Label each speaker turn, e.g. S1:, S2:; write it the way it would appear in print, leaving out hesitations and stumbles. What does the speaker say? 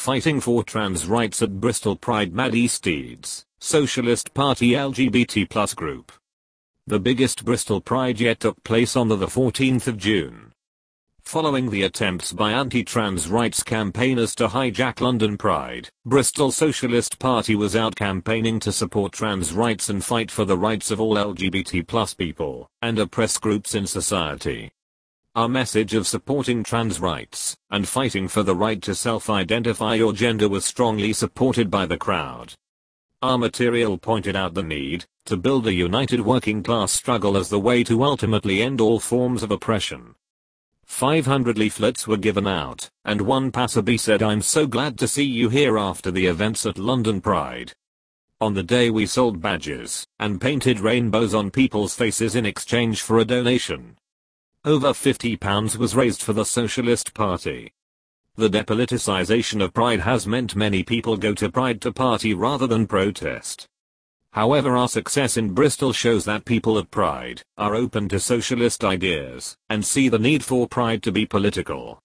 S1: fighting for trans rights at Bristol Pride. Maddie Steeds, Socialist Party LGBT+ group. The biggest Bristol Pride yet took place on the 14th of June. Following the attempts by anti-trans rights campaigners to hijack London Pride, Bristol Socialist Party was out campaigning to support trans rights and fight for the rights of all LGBT+ people and oppressed groups in society. Our message of supporting trans rights and fighting for the right to self-identify your gender was strongly supported by the crowd. Our material pointed out the need to build a united working class struggle as the way to ultimately end all forms of oppression. 500 leaflets were given out, and one passerby said, "I'm so glad to see you here after the events at London Pride." On the day we sold badges and painted rainbows on people's faces in exchange for a donation. Over £50 was raised for the Socialist Party. The depoliticization of Pride has meant many people go to Pride to party rather than protest. However, our success in Bristol shows that people at Pride are open to socialist ideas and see the need for Pride to be political.